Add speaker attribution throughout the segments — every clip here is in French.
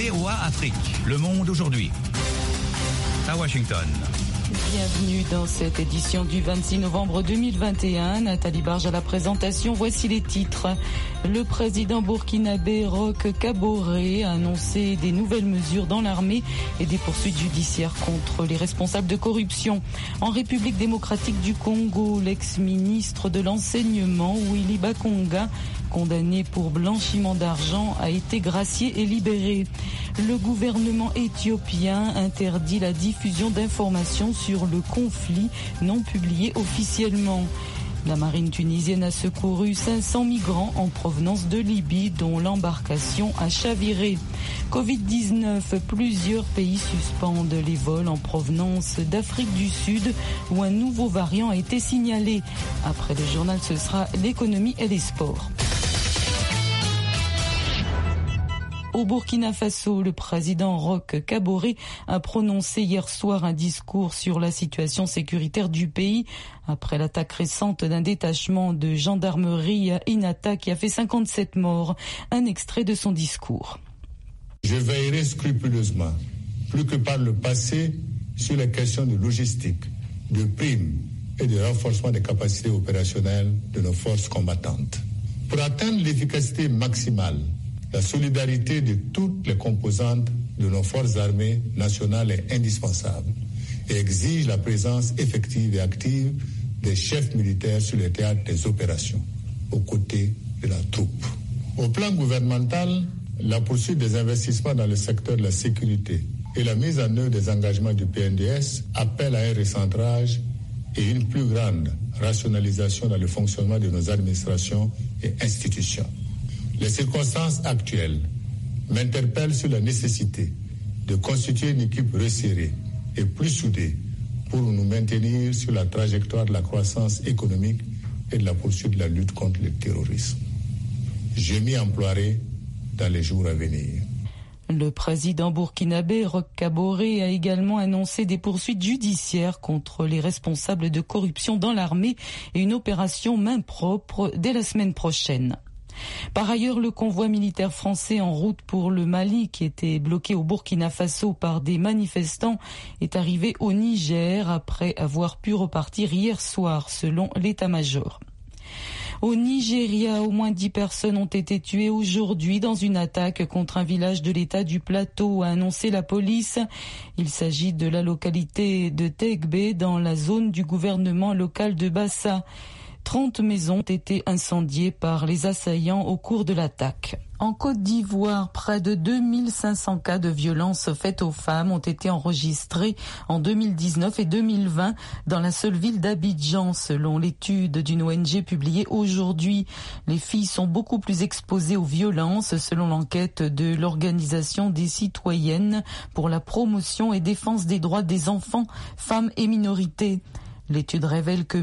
Speaker 1: VOA Afrique. Le monde aujourd'hui. À Washington.
Speaker 2: Bienvenue dans cette édition du 26 novembre 2021. Nathalie Barge à la présentation. Voici les titres. Le président burkinabé Roch Kaboré a annoncé des nouvelles mesures dans l'armée et des poursuites judiciaires contre les responsables de corruption. En République démocratique du Congo, l'ex-ministre de l'enseignement Willy Bakonga, condamné pour blanchiment d'argent, a été gracié et libéré. Le gouvernement éthiopien interdit la diffusion d'informations sur le conflit non publiées officiellement. La marine tunisienne a secouru 500 migrants en provenance de Libye dont l'embarcation a chaviré. Covid-19, plusieurs pays suspendent les vols en provenance d'Afrique du Sud où un nouveau variant a été signalé. Après le journal, ce sera l'économie et les sports. Au Burkina Faso, le président Roch Kaboré a prononcé hier soir un discours sur la situation sécuritaire du pays après l'attaque récente d'un détachement de gendarmerie à Inata qui a fait 57 morts. Un extrait de son discours.
Speaker 3: Je veillerai scrupuleusement, plus que par le passé, sur les questions de logistique, de primes et de renforcement des capacités opérationnelles de nos forces combattantes. Pour atteindre l'efficacité maximale, la solidarité de toutes les composantes de nos forces armées nationales est indispensable et exige la présence effective et active des chefs militaires sur le théâtre des opérations, aux côtés de la troupe. Au plan gouvernemental, la poursuite des investissements dans le secteur de la sécurité et la mise en œuvre des engagements du PNDS appellent à un recentrage et une plus grande rationalisation dans le fonctionnement de nos administrations et institutions. Les circonstances actuelles m'interpellent sur la nécessité de constituer une équipe resserrée et plus soudée pour nous maintenir sur la trajectoire de la croissance économique et de la poursuite de la lutte contre le terrorisme. Je m'y emploierai dans les jours à venir.
Speaker 2: Le président burkinabé Roch Kaboré a également annoncé des poursuites judiciaires contre les responsables de corruption dans l'armée et une opération main propre dès la semaine prochaine. Par ailleurs, le convoi militaire français en route pour le Mali, qui était bloqué au Burkina Faso par des manifestants, est arrivé au Niger après avoir pu repartir hier soir, selon l'état-major. Au Nigeria, au moins 10 personnes ont été tuées aujourd'hui dans une attaque contre un village de l'État du Plateau, a annoncé la police. Il s'agit de la localité de Tegbe, dans la zone du gouvernement local de Bassa. 30 maisons ont été incendiées par les assaillants au cours de l'attaque. En Côte d'Ivoire, près de 2500 cas de violences faites aux femmes ont été enregistrés en 2019 et 2020 dans la seule ville d'Abidjan, selon l'étude d'une ONG publiée aujourd'hui. Les filles sont beaucoup plus exposées aux violences, selon l'enquête de l'Organisation des citoyennes pour la promotion et défense des droits des enfants, femmes et minorités. L'étude révèle que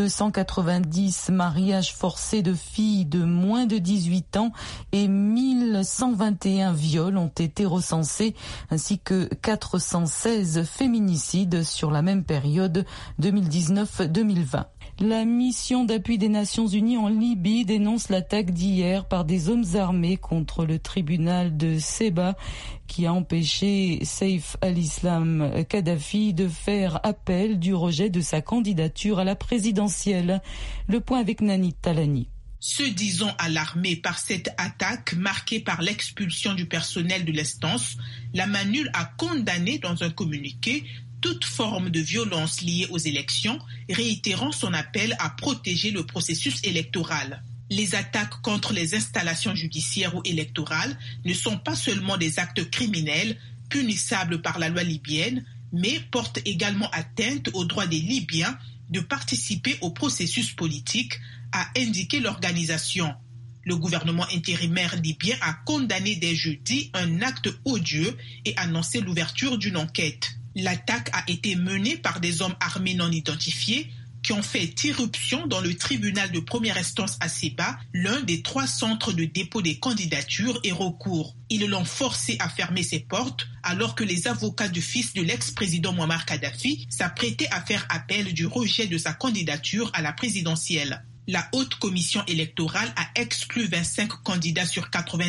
Speaker 2: 1290 mariages forcés de filles de moins de 18 ans et 1121 viols ont été recensés, ainsi que 416 féminicides sur la même période 2019-2020. La mission d'appui des Nations Unies en Libye dénonce l'attaque d'hier par des hommes armés contre le tribunal de Sebha qui a empêché Saif al-Islam Kadhafi de faire appel du rejet de sa candidature à la présidentielle. Le point avec Nani Talani.
Speaker 4: Se disant alarmés par cette attaque marquée par l'expulsion du personnel de l'instance, la MANUL a condamné dans un communiqué toute forme de violence liée aux élections, réitérant son appel à protéger le processus électoral. Les attaques contre les installations judiciaires ou électorales ne sont pas seulement des actes criminels punissables par la loi libyenne, mais portent également atteinte au droit des Libyens de participer au processus politique, a indiqué l'organisation. Le gouvernement intérimaire libyen a condamné dès jeudi un acte odieux et annoncé l'ouverture d'une enquête. L'attaque a été menée par des hommes armés non identifiés qui ont fait irruption dans le tribunal de première instance à Sebha, l'un des 3 centres de dépôt des candidatures et recours. Ils l'ont forcé à fermer ses portes alors que les avocats du fils de l'ex-président Muammar Kadhafi s'apprêtaient à faire appel du rejet de sa candidature à la présidentielle. La haute commission électorale a exclu 25 candidats sur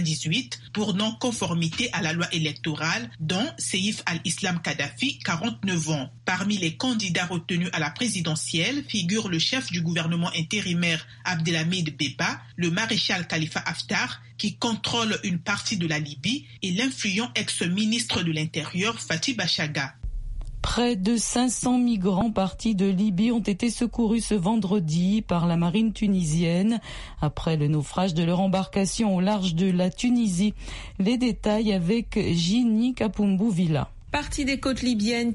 Speaker 4: 98 pour non-conformité à la loi électorale, dont Seif al-Islam Kadhafi, 49 ans. Parmi les candidats retenus à la présidentielle figure le chef du gouvernement intérimaire Abdelhamid Beba, le maréchal Khalifa Haftar, qui contrôle une partie de la Libye, et l'influent ex-ministre de l'Intérieur Fatih Bachaga.
Speaker 2: Près de 500 migrants partis de Libye ont été secourus ce vendredi par la marine tunisienne après le naufrage de leur embarcation au large de la Tunisie. Les détails avec Gini Kapumbou-Villa.
Speaker 5: Partis des côtes libyennes,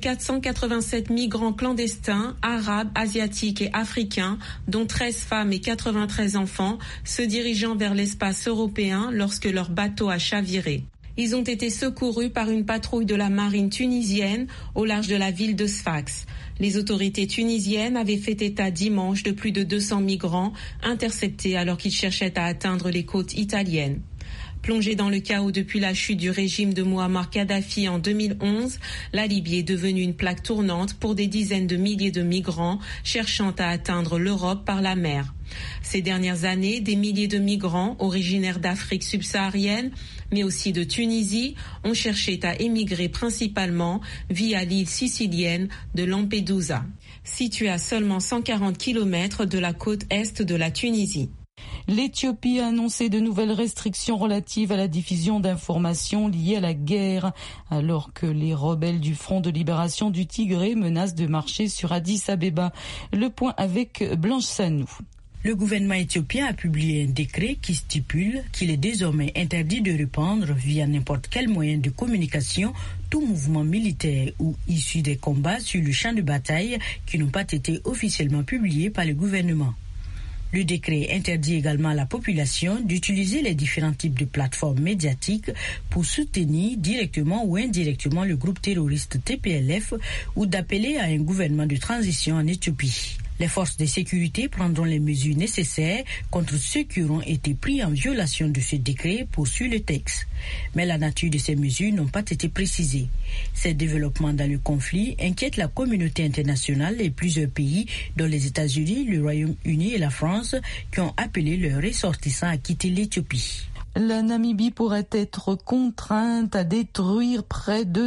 Speaker 5: 487 migrants clandestins, arabes, asiatiques et africains, dont 13 femmes et 93 enfants, se dirigeant vers l'espace européen lorsque leur bateau a chaviré. Ils ont été secourus par une patrouille de la marine tunisienne au large de la ville de Sfax. Les autorités tunisiennes avaient fait état dimanche de plus de 200 migrants interceptés alors qu'ils cherchaient à atteindre les côtes italiennes. Plongée dans le chaos depuis la chute du régime de Mouammar Kadhafi en 2011, la Libye est devenue une plaque tournante pour des dizaines de milliers de migrants cherchant à atteindre l'Europe par la mer. Ces dernières années, des milliers de migrants originaires d'Afrique subsaharienne, mais aussi de Tunisie, ont cherché à émigrer principalement via l'île sicilienne de Lampedusa, située à seulement 140 km de la côte est de la Tunisie.
Speaker 2: L'Éthiopie a annoncé de nouvelles restrictions relatives à la diffusion d'informations liées à la guerre, alors que les rebelles du Front de libération du Tigré menacent de marcher sur Addis Abeba. Le point avec Blanche Sanou.
Speaker 6: Le gouvernement éthiopien a publié un décret qui stipule qu'il est désormais interdit de répandre via n'importe quel moyen de communication tout mouvement militaire ou issu des combats sur le champ de bataille qui n'ont pas été officiellement publiés par le gouvernement. Le décret interdit également à la population d'utiliser les différents types de plateformes médiatiques pour soutenir directement ou indirectement le groupe terroriste TPLF ou d'appeler à un gouvernement de transition en Éthiopie. Les forces de sécurité prendront les mesures nécessaires contre ceux qui auront été pris en violation de ce décret, poursuit le texte. Mais la nature de ces mesures n'ont pas été précisées. Ces développements dans le conflit inquiètent la communauté internationale et plusieurs pays, dont les États-Unis, le Royaume-Uni et la France, qui ont appelé leurs ressortissants à quitter l'Éthiopie.
Speaker 2: La Namibie pourrait être contrainte à détruire près de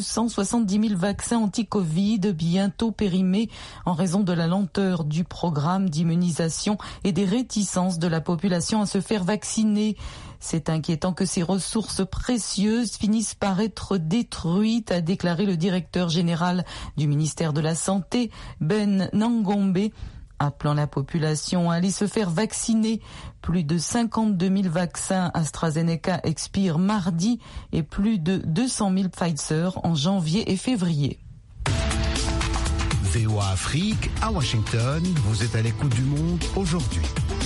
Speaker 2: 270 000 vaccins anti-Covid bientôt périmés en raison de la lenteur du programme d'immunisation et des réticences de la population à se faire vacciner. C'est inquiétant que ces ressources précieuses finissent par être détruites, a déclaré le directeur général du ministère de la Santé, Ben Nangombe, appelant la population à aller se faire vacciner. Plus de 52 000 vaccins AstraZeneca expirent mardi et plus de 200 000 Pfizer en janvier et février.
Speaker 7: VOA Afrique, à Washington, vous êtes à l'écoute du monde aujourd'hui.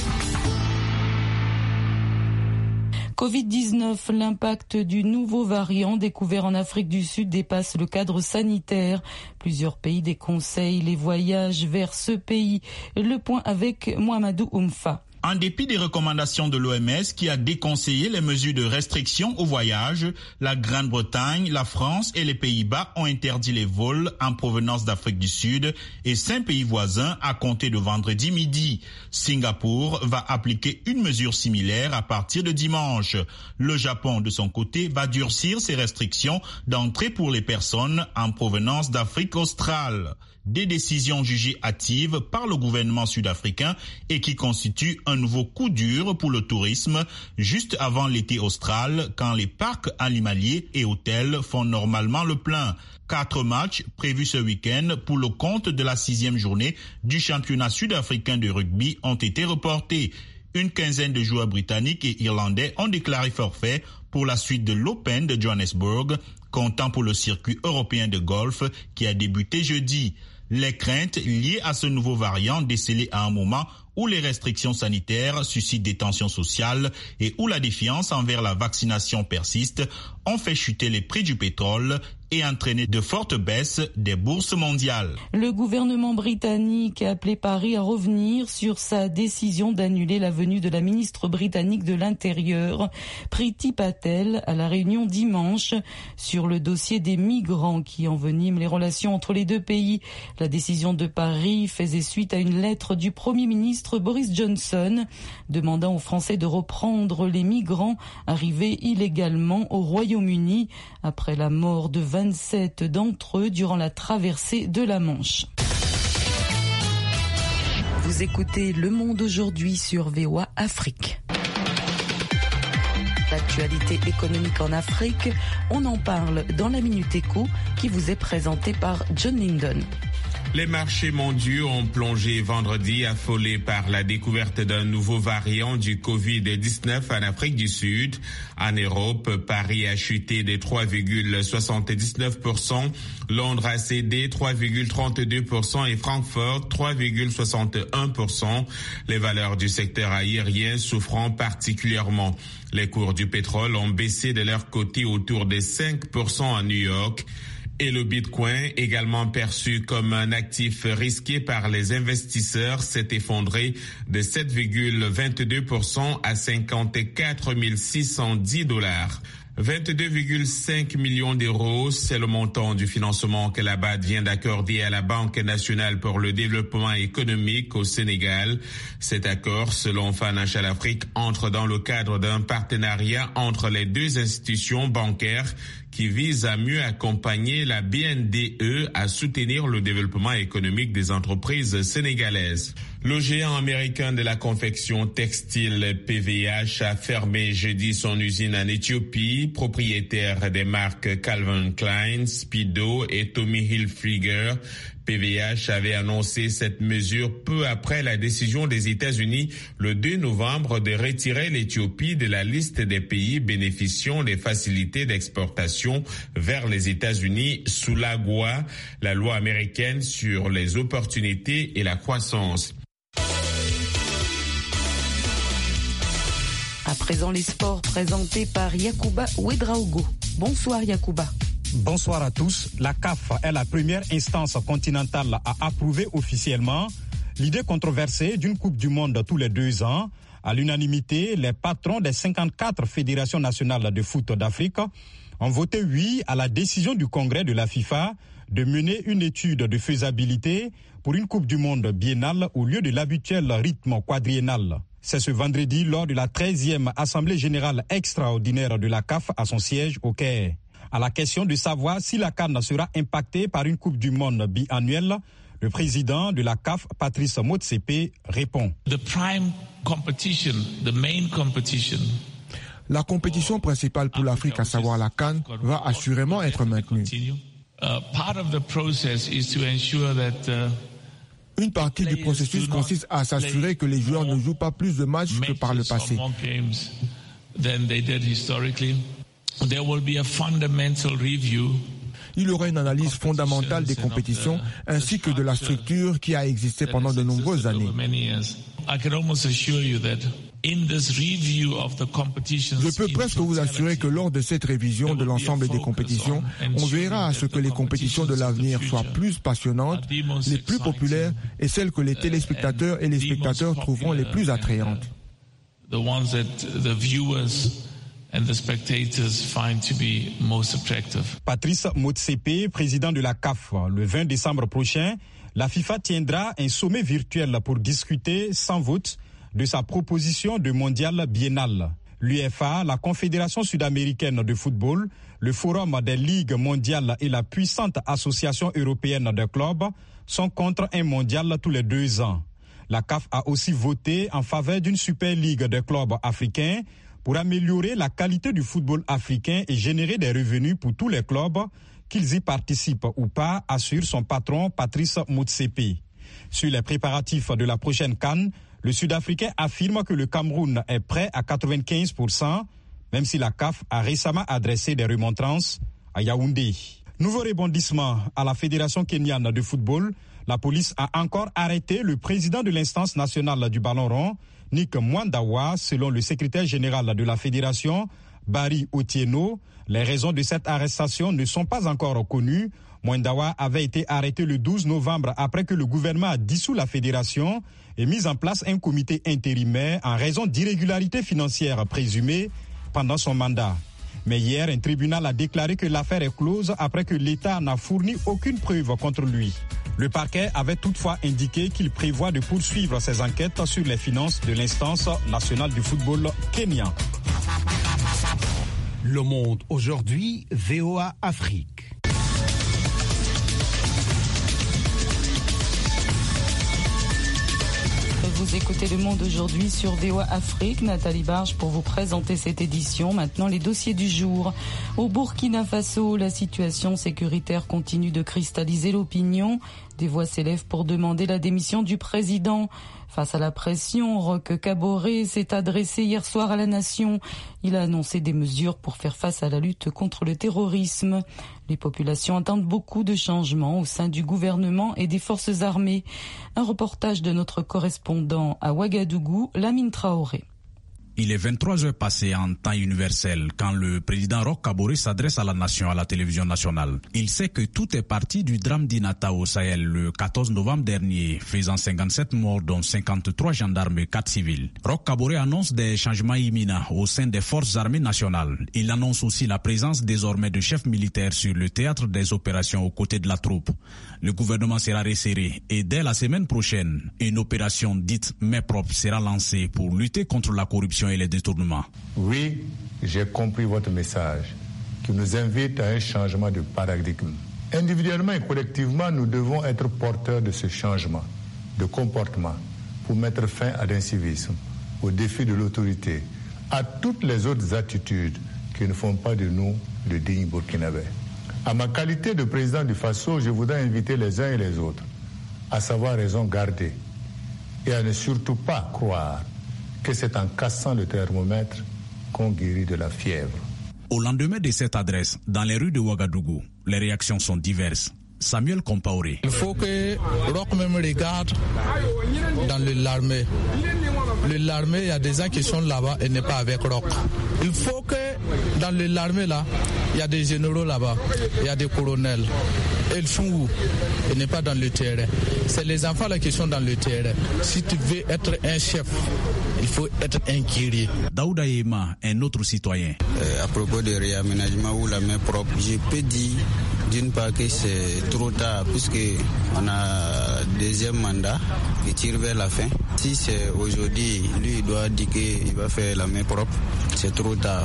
Speaker 2: Covid-19, l'impact du nouveau variant découvert en Afrique du Sud dépasse le cadre sanitaire. Plusieurs pays déconseillent les voyages vers ce pays. Le point avec Mohamedou Oumfa.
Speaker 8: En dépit des recommandations de l'OMS qui a déconseillé les mesures de restriction au voyage, la Grande-Bretagne, la France et les Pays-Bas ont interdit les vols en provenance d'Afrique du Sud et 5 pays voisins à compter de vendredi midi. Singapour va appliquer une mesure similaire à partir de dimanche. Le Japon, de son côté, va durcir ses restrictions d'entrée pour les personnes en provenance d'Afrique australe. Des décisions jugées hâtives par le gouvernement sud-africain et qui constituent un nouveau coup dur pour le tourisme juste avant l'été austral quand les parcs animaliers et hôtels font normalement le plein. 4 matchs prévus ce week-end pour le compte de la 6e journée du championnat sud-africain de rugby ont été reportés. Une quinzaine de joueurs britanniques et irlandais ont déclaré forfait pour la suite de l'Open de Johannesburg, comptant pour le circuit européen de golf qui a débuté jeudi. Les craintes liées à ce nouveau variant décelé à un moment où les restrictions sanitaires suscitent des tensions sociales et où la défiance envers la vaccination persiste ont fait chuter les prix du pétrole et entraîné de fortes baisses des bourses mondiales.
Speaker 2: Le gouvernement britannique a appelé Paris à revenir sur sa décision d'annuler la venue de la ministre britannique de l'Intérieur, Priti Patel, à la réunion dimanche sur le dossier des migrants qui enveniment les relations entre les deux pays. La décision de Paris faisait suite à une lettre du Premier ministre Boris Johnson demandant aux Français de reprendre les migrants arrivés illégalement au Royaume-Uni après la mort de 27 d'entre eux durant la traversée de la Manche. Vous écoutez Le Monde aujourd'hui sur VOA Afrique. L'actualité économique en Afrique, on en parle dans la Minute Éco qui vous est présentée par John Linden.
Speaker 9: Les marchés mondiaux ont plongé vendredi, affolés par la découverte d'un nouveau variant du Covid-19 en Afrique du Sud. En Europe, Paris a chuté de 3,79%, Londres a cédé 3,32% et Francfort 3,61%. Les valeurs du secteur aérien souffrant particulièrement. Les cours du pétrole ont baissé de leur côté autour de 5% à New York. Et le Bitcoin, également perçu comme un actif risqué par les investisseurs, s'est effondré de 7,22% à 54 610 $. 22,5 millions d'euros, c'est le montant du financement que la BAD vient d'accorder à la Banque nationale pour le développement économique au Sénégal. Cet accord, selon Financial Afrique, entre dans le cadre d'un partenariat entre les deux institutions bancaires qui vise à mieux accompagner la BNDE à soutenir le développement économique des entreprises sénégalaises. Le géant américain de la confection textile PVH a fermé jeudi son usine en Éthiopie, propriétaire des marques Calvin Klein, Speedo et Tommy Hilfiger. PVH avait annoncé cette mesure peu après la décision des États-Unis le 2 novembre de retirer l'Éthiopie de la liste des pays bénéficiant des facilités d'exportation vers les États-Unis sous l'AGOA, la loi américaine sur les opportunités et la croissance.
Speaker 2: À présent, les sports présentés par Yacouba Ouedraogo. Bonsoir Yacouba.
Speaker 10: Bonsoir à tous. La CAF est la première instance continentale à approuver officiellement l'idée controversée d'une Coupe du Monde tous les 2 ans. À l'unanimité, les patrons des 54 fédérations nationales de foot d'Afrique ont voté oui à la décision du Congrès de la FIFA de mener une étude de faisabilité pour une Coupe du Monde biennale au lieu de l'habituel rythme quadriennal. C'est ce vendredi lors de la 13e Assemblée générale extraordinaire de la CAF à son siège au Caire. À la question de savoir si la CAN sera impactée par une Coupe du Monde biannuelle, le président de la CAF, Patrice Motsepe, répond.
Speaker 11: La compétition principale pour l'Afrique, à savoir la CAN, va assurément être maintenue. Une partie du processus consiste à s'assurer que les joueurs ne jouent pas plus de matchs que par le passé. Il y aura une analyse fondamentale des compétitions ainsi que de la structure qui a existé pendant de nombreuses années. Je peux presque vous assurer que lors de cette révision de l'ensemble des compétitions, on verra à ce que les compétitions de l'avenir soient plus passionnantes, les plus populaires et celles que les téléspectateurs et les spectateurs trouveront les plus attrayantes.
Speaker 10: And the spectators find to be most attractive. Patrice Motsepe, président de la CAF, le 20 décembre prochain, la FIFA tiendra un sommet virtuel pour discuter sans vote de sa proposition de mondial biennal. L'UEFA, la Confédération sud-américaine de football, le Forum des ligues mondiales et la puissante Association européenne de clubs sont contre un mondial tous les 2 ans. La CAF a aussi voté en faveur d'une super ligue de clubs africains pour améliorer la qualité du football africain et générer des revenus pour tous les clubs, qu'ils y participent ou pas, assure son patron Patrice Motsepe. Sur les préparatifs de la prochaine CAN, le Sud-Africain affirme que le Cameroun est prêt à 95%, même si la CAF a récemment adressé des remontrances à Yaoundé. Nouveau rebondissement à la Fédération kenyane de football, la police a encore arrêté le président de l'instance nationale du ballon rond, Nick Mwandawa, selon le secrétaire général de la fédération, Barry Otieno. Les raisons de cette arrestation ne sont pas encore connues. Mwendawa avait été arrêté le 12 novembre après que le gouvernement a dissous la fédération et mis en place un comité intérimaire en raison d'irrégularités financières présumées pendant son mandat. Mais hier, un tribunal a déclaré que l'affaire est close après que l'État n'a fourni aucune preuve contre lui. Le parquet avait toutefois indiqué qu'il prévoit de poursuivre ses enquêtes sur les finances de l'instance nationale du football kenyan.
Speaker 7: Le Monde aujourd'hui, VOA Afrique.
Speaker 2: Vous écoutez Le Monde aujourd'hui sur VOA Afrique. Nathalie Barge pour vous présenter cette édition. Maintenant, les dossiers du jour. Au Burkina Faso, la situation sécuritaire continue de cristalliser l'opinion. Des voix s'élèvent pour demander la démission du président. Face à la pression, Roch Kaboré s'est adressé hier soir à la nation. Il a annoncé des mesures pour faire face à la lutte contre le terrorisme. Les populations attendent beaucoup de changements au sein du gouvernement et des forces armées. Un reportage de notre correspondant à Ouagadougou, Lamine Traoré.
Speaker 12: Il est 23 heures passées en temps universel quand le président Roch Kaboré s'adresse à la nation à la télévision nationale. Il sait que tout est parti du drame d'Inata au Sahel le 14 novembre dernier, faisant 57 morts dont 53 gendarmes et 4 civils. Roch Kaboré annonce des changements imminents au sein des forces armées nationales. Il annonce aussi la présence désormais de chefs militaires sur le théâtre des opérations aux côtés de la troupe. Le gouvernement sera resserré et dès la semaine prochaine, une opération dite main propre sera lancée pour lutter contre la corruption et les détournements.
Speaker 3: Oui, j'ai compris votre message qui nous invite à un changement de paradigme. Individuellement et collectivement, nous devons être porteurs de ce changement de comportement pour mettre fin à l'incivisme, au défi de l'autorité, à toutes les autres attitudes qui ne font pas de nous le digne Burkinabé. À ma qualité de président du Faso, je voudrais inviter les uns et les autres à savoir raison garder et à ne surtout pas croire que c'est en cassant le thermomètre qu'on guérit de la fièvre.
Speaker 12: Au lendemain de cette adresse, dans les rues de Ouagadougou, les réactions sont diverses. Samuel Compaoré.
Speaker 13: Il faut que Roch même regarde dans l'armée. L'armée, il y a des gens qui sont là-bas et n'est pas avec Roch. Il faut que dans l'armée là, il y a des généraux là-bas, il y a des colonels. Et ils sont où? Ils n'est pas dans le terrain. C'est les enfants là qui sont dans le terrain. Si tu veux être un chef, il faut être un guerrier.
Speaker 12: Daouda Yema, un autre citoyen.
Speaker 14: À propos de réaménagement ou la main propre, je peux dire d'une part que c'est trop tard puisque on a deuxième mandat qui tire vers la fin. Si c'est aujourd'hui, lui il doit dire qu'il va faire la main propre, c'est trop tard.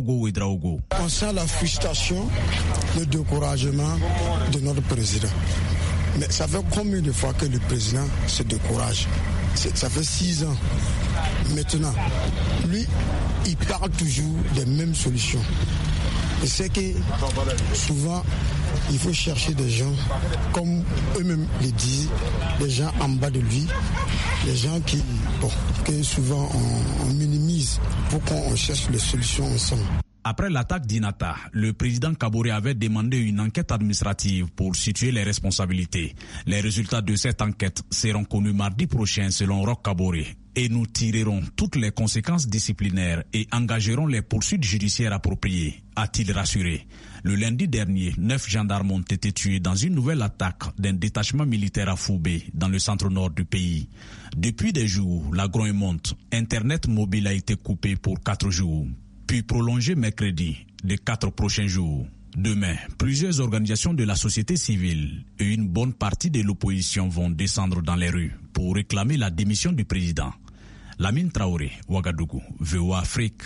Speaker 15: On sent la frustration, le découragement de notre président. Mais ça fait combien de fois que le président se décourage? Ça fait 6 ans. Maintenant, lui, il parle toujours des mêmes solutions. Et c'est que souvent, il faut chercher des gens, comme eux-mêmes le disent, des gens en bas de lui, des gens que souvent on minimise pour qu'on cherche les solutions ensemble.
Speaker 12: Après l'attaque d'Inata, le président Kaboré avait demandé une enquête administrative pour situer les responsabilités. Les résultats de cette enquête seront connus mardi prochain selon Roch Kaboré. Et nous tirerons toutes les conséquences disciplinaires et engagerons les poursuites judiciaires appropriées, a-t-il rassuré. Le lundi dernier, 9 gendarmes ont été tués dans une nouvelle attaque d'un détachement militaire à Foubé, dans le centre-nord du pays. Depuis des jours, la grogne monte. Internet mobile a été coupé pour 4 jours, puis prolongé mercredi de 4 prochains jours. Demain, plusieurs organisations de la société civile et une bonne partie de l'opposition vont descendre dans les rues pour réclamer la démission du président. Lamine Traoré, Ouagadougou, VOA Afrique.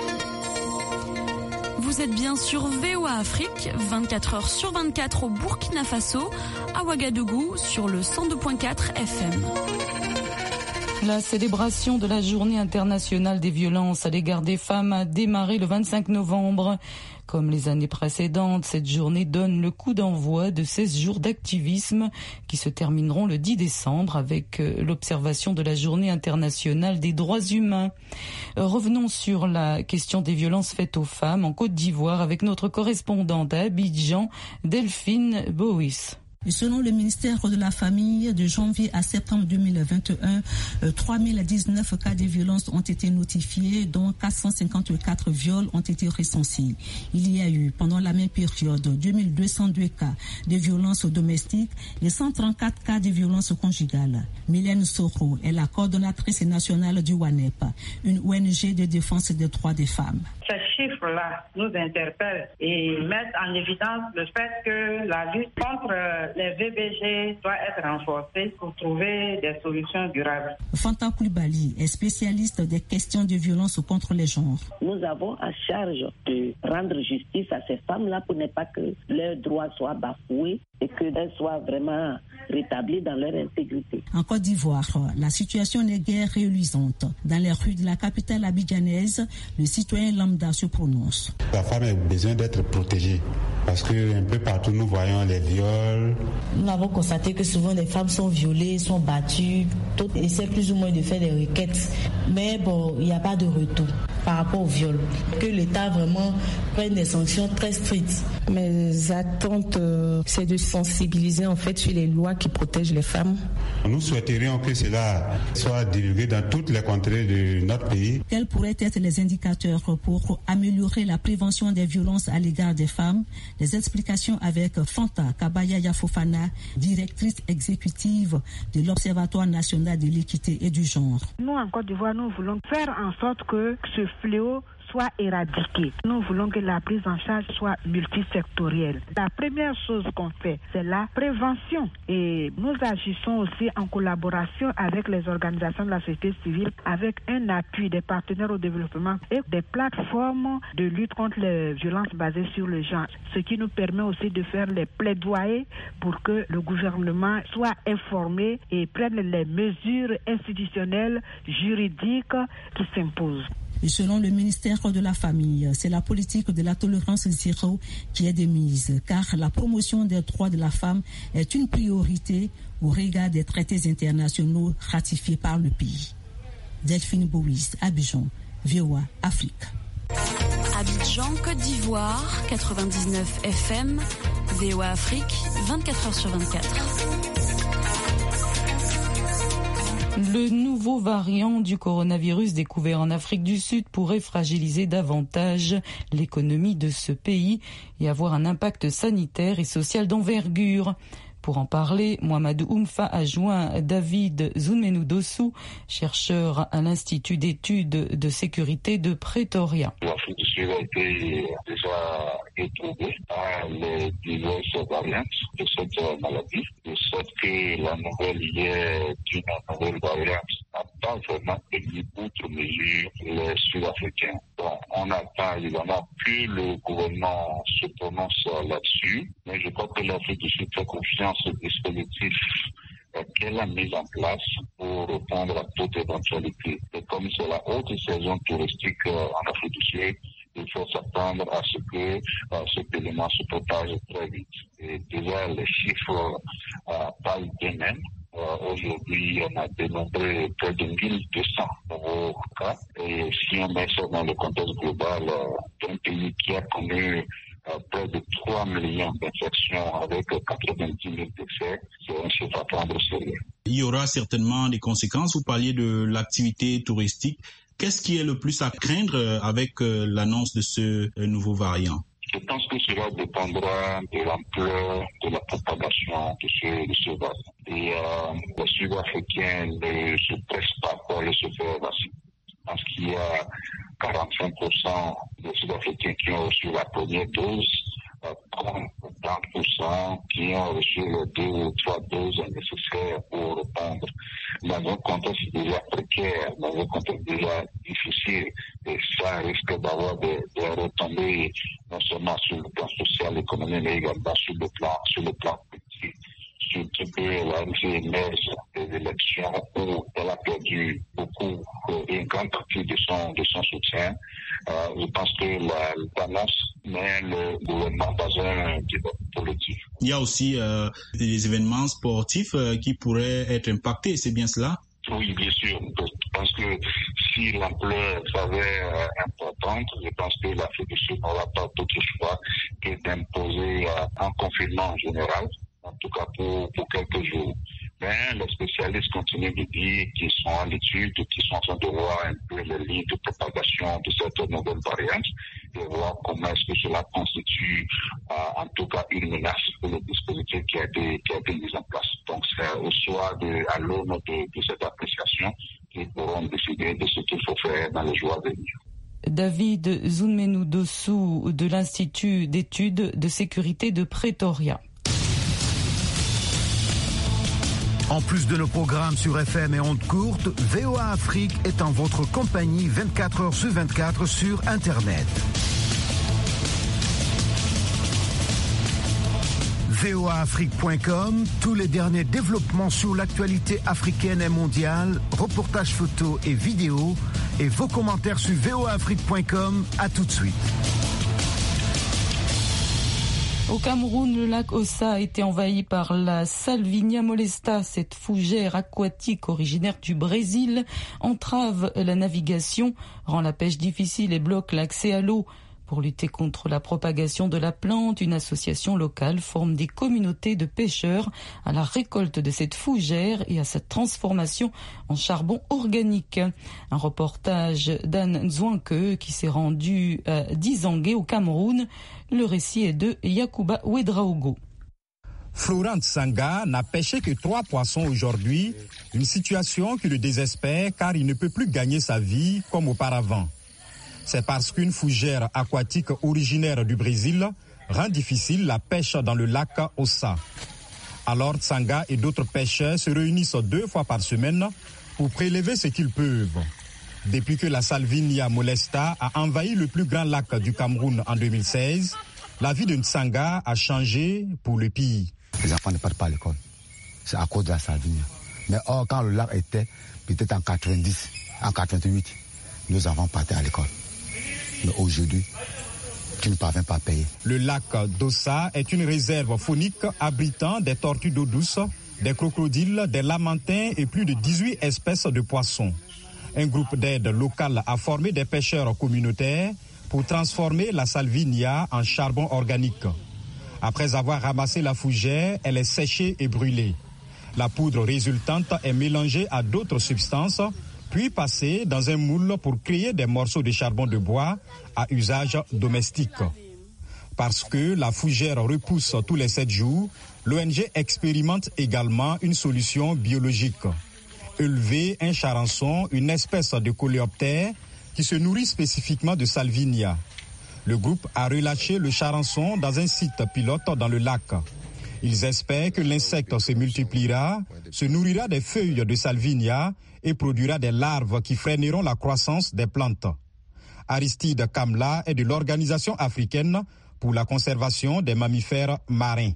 Speaker 16: Vous êtes bien sur VOA Afrique, 24 heures sur 24 au Burkina Faso, à Ouagadougou sur le 102.4 FM.
Speaker 2: La célébration de la Journée internationale des violences à l'égard des femmes a démarré le 25 novembre. Comme les années précédentes, cette journée donne le coup d'envoi de 16 jours d'activisme qui se termineront le 10 décembre avec l'observation de la Journée internationale des droits humains. Revenons sur la question des violences faites aux femmes en Côte d'Ivoire avec notre correspondante à Abidjan, Delphine Bowis.
Speaker 17: Et selon le ministère de la Famille, de janvier à septembre 2021, 3019 cas de violence ont été notifiés, dont 454 viols ont été recensés. Il y a eu, pendant la même période, 2202 cas de violences domestiques et 134 cas de violences conjugales. Mylène Soro est la coordonnatrice nationale du WANEP, une ONG de défense des droits des femmes.
Speaker 18: Ces chiffres-là nous interpellent et mettent en évidence le fait que la lutte contre les VBG doit être renforcée pour trouver des solutions durables.
Speaker 17: Fanta Koulibaly est spécialiste des questions de violence contre les genres.
Speaker 19: Nous avons à charge de rendre justice à ces femmes-là pour ne pas que leurs droits soient bafoués et qu'elles soient vraiment rétablies dans leur intégrité.
Speaker 17: En Côte d'Ivoire, la situation n'est guère reluisante. Dans les rues de la capitale abidjanaise, le citoyen lambda se prononce.
Speaker 20: La femme a besoin d'être protégée parce qu'un peu partout nous voyons les viols.
Speaker 21: Nous avons constaté que souvent les femmes sont violées, sont battues. D'autres essaient plus ou moins de faire des requêtes. Mais bon, il n'y a pas de retour par rapport au viol. Que l'État vraiment prenne des sanctions très strictes.
Speaker 22: Mes attentes, c'est de sensibiliser en fait sur les lois qui protègent les femmes.
Speaker 20: Nous souhaiterions que cela soit divulgué dans toutes les contrées de notre pays.
Speaker 17: Quels pourraient être les indicateurs pour améliorer la prévention des violences à l'égard des femmes? Les explications avec Fanta Kabaya Yafofana, directrice exécutive de l'Observatoire national de l'équité et du genre.
Speaker 23: Nous, en Côte d'Ivoire, nous voulons faire en sorte que ce fléau soit éradiqué. Nous voulons que la prise en charge soit multisectorielle. La première chose qu'on fait, c'est la prévention. Et nous agissons aussi en collaboration avec les organisations de la société civile, avec un appui des partenaires au développement et des plateformes de lutte contre les violences basées sur le genre. Ce qui nous permet aussi de faire les plaidoyers pour que le gouvernement soit informé et prenne les mesures institutionnelles, juridiques qui s'imposent.
Speaker 17: Et selon le ministère de la Famille, c'est la politique de la tolérance zéro qui est de mise, car la promotion des droits de la femme est une priorité au regard des traités internationaux ratifiés par le pays. Delphine Bouis, Abidjan, VOA, Afrique.
Speaker 16: Abidjan, Côte d'Ivoire, 99 FM, VOA Afrique, 24h sur 24.
Speaker 2: Le nouveau variant du coronavirus découvert en Afrique du Sud pourrait fragiliser davantage l'économie de ce pays et avoir un impact sanitaire et social d'envergure. Pour en parler, Mohamedou Oumfa a joint David Zounmenou-Dossou, chercheur à l'Institut d'études de sécurité de Pretoria.
Speaker 24: L'Afrique du Sud a été déjà éprouvée par les diverses variantes de cette maladie, de sorte que la nouvelle est une nouvelle variante n'a pas vraiment tenu outre mesure les Sud-Africains. Bon, on attend évidemment que le gouvernement se prononce là-dessus, mais je crois que l'Afrique du Sud fait confiance au dispositif qu'elle a mis en place pour répondre à toute éventualité. Et comme c'est la haute saison touristique en Afrique du Sud, il faut s'attendre à ce que cet élément se propage très vite. Et déjà, les chiffres parlent d'eux-mêmes. Aujourd'hui, on a dénombré près de 1200 nouveaux cas. Et si on met ça dans le contexte global d'un pays qui a connu près de 3 millions d'infections avec 90 000 décès, c'est un chiffre à prendre au sérieux.
Speaker 8: Il y aura certainement des conséquences. Vous parliez de l'activité touristique. Qu'est-ce qui est le plus à craindre avec l'annonce de ce nouveau variant?
Speaker 24: Je pense que cela dépendra de l'ampleur de la propagation de ce variant. Et les Sud-Africains ne se pressent pas pour aller se faire vacciner. Je pense qu'il y a 45% des Sud-Africains qui ont reçu la première dose, 30% qui ont reçu les 2 ou 3 doses nécessaires pour répondre. Dans un contexte déjà précaire, dans un contexte déjà difficile, et ça risque d'avoir des retombées non seulement sur le plan social, économique, mais également sur le plan politique. Surtout que la RDC émerge des élections où elle a perdu beaucoup, une grande partie de son soutien. Je pense que l'annonce met le gouvernement dans un débat politique.
Speaker 8: Il y a aussi des événements sportifs qui pourraient être impactés, c'est bien cela?
Speaker 24: Oui, bien sûr. Je pense que si l'ampleur s'avère importante, je pense que l'Afrique du Sud n'aura pas d'autre choix que d'imposer un confinement général. En tout cas pour quelques jours. Mais les spécialistes continuent de dire qu'ils sont à l'étude, qu'ils sont en train de voir un peu les lignes de propagation de cette nouvelle variante et voir comment est-ce que cela constitue en tout cas une menace pour le dispositif qui a été mis en place. Donc c'est au soir à l'aune de cette appréciation qu'ils pourront décider de ce qu'il faut faire dans les jours à venir.
Speaker 2: David Zunmenou Dossou de l'Institut d'études de sécurité de Pretoria.
Speaker 7: En plus de nos programmes sur FM et ondes courtes, VOA Afrique est en votre compagnie 24 heures sur 24 sur Internet. voaafrique.com, tous les derniers développements sur l'actualité africaine et mondiale, reportages photos et vidéos, et vos commentaires sur voaafrique.com. À tout de suite.
Speaker 2: Au Cameroun, le lac Ossa a été envahi par la Salvinia molesta. Cette fougère aquatique originaire du Brésil entrave la navigation, rend la pêche difficile et bloque l'accès à l'eau. Pour lutter contre la propagation de la plante, une association locale forme des communautés de pêcheurs à la récolte de cette fougère et à sa transformation en charbon organique. Un reportage d'Anne Nzouanke qui s'est rendu à Dizangué au Cameroun. Le récit est de Yakuba Ouedraogo.
Speaker 10: Florent Sanga n'a pêché que 3 poissons aujourd'hui, une situation qui le désespère car il ne peut plus gagner sa vie comme auparavant. C'est parce qu'une fougère aquatique originaire du Brésil rend difficile la pêche dans le lac Ossa. Alors Tsanga et d'autres pêcheurs se réunissent 2 fois par semaine pour prélever ce qu'ils peuvent. Depuis que la Salvinia molesta a envahi le plus grand lac du Cameroun en 2016, la vie de Tsanga a changé pour le pire.
Speaker 1: Les enfants ne partent pas à l'école. C'est à cause de la Salvinia. Mais or, quand le lac était peut-être en 90, en 88, nos enfants partaient à l'école. Mais aujourd'hui, tu ne parviens pas à payer.
Speaker 10: Le lac d'Ossa est une réserve faunique abritant des tortues d'eau douce, des crocodiles, des lamantins et plus de 18 espèces de poissons. Un groupe d'aide locale a formé des pêcheurs communautaires pour transformer la Salvinia en charbon organique. Après avoir ramassé la fougère, elle est séchée et brûlée. La poudre résultante est mélangée à d'autres substances, puis passée dans un moule pour créer des morceaux de charbon de bois à usage domestique. Parce que la fougère repousse tous les 7 jours, l'ONG expérimente également une solution biologique. Élever un charançon, une espèce de coléoptère qui se nourrit spécifiquement de Salvinia. Le groupe a relâché le charançon dans un site pilote dans le lac. Ils espèrent que l'insecte se multipliera, se nourrira des feuilles de Salvinia et produira des larves qui freineront la croissance des plantes. Aristide Kamla est de l'Organisation africaine pour la conservation des mammifères marins.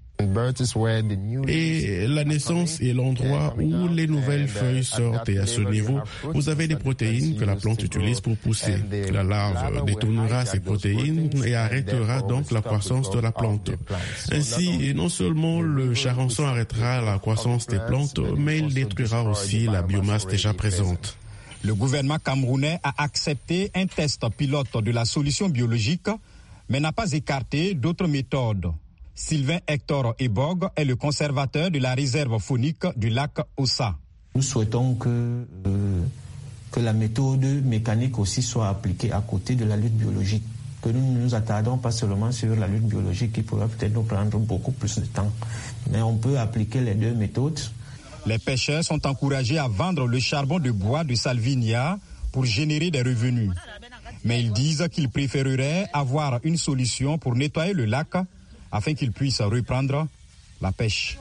Speaker 4: Et la naissance est l'endroit où les nouvelles feuilles sortent et à ce niveau, vous avez des protéines que la plante utilise pour pousser. La larve détournera ces protéines et arrêtera donc la croissance de la plante. Ainsi, non seulement le charançon arrêtera la croissance des plantes, mais il détruira aussi la biomasse déjà présente.
Speaker 10: Le gouvernement camerounais a accepté un test pilote de la solution biologique, mais n'a pas écarté d'autres méthodes. Sylvain Hector Ebog est le conservateur de la réserve faunique du lac Ossa.
Speaker 5: Nous souhaitons que la méthode mécanique aussi soit appliquée à côté de la lutte biologique. Que nous ne nous attardons pas seulement sur la lutte biologique qui pourrait peut-être nous prendre beaucoup plus de temps. Mais on peut appliquer les 2 méthodes.
Speaker 10: Les pêcheurs sont encouragés à vendre le charbon de bois de Salvinia pour générer des revenus. Mais ils disent qu'ils préféreraient avoir une solution pour nettoyer le lac afin qu'ils puissent reprendre la pêche.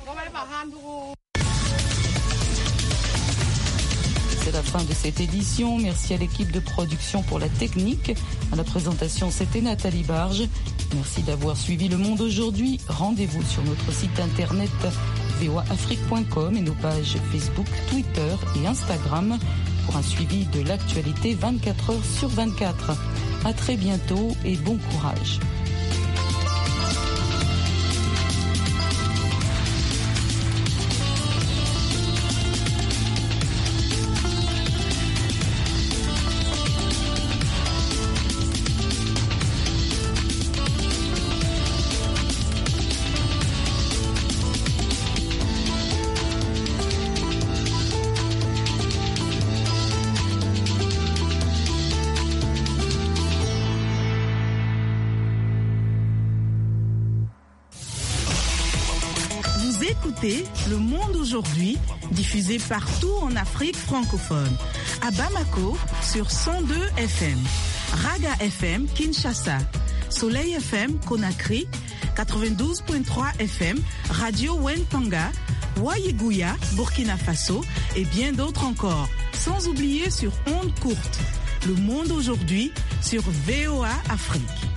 Speaker 2: C'est la fin de cette édition. Merci à l'équipe de production pour la technique. À la présentation, c'était Nathalie Barge. Merci d'avoir suivi Le Monde aujourd'hui. Rendez-vous sur notre site internet voaafrique.com et nos pages Facebook, Twitter et Instagram pour un suivi de l'actualité 24 heures sur 24. À très bientôt et bon courage.
Speaker 3: écoutez Le Monde aujourd'hui, diffusé partout en Afrique francophone. À Bamako, sur 102 FM. Raga FM, Kinshasa. Soleil FM, Conakry. 92.3 FM, Radio Wentanga. Wayigouya, Burkina Faso. Et bien d'autres encore. Sans oublier sur ondes courtes. Le Monde aujourd'hui, sur VOA Afrique.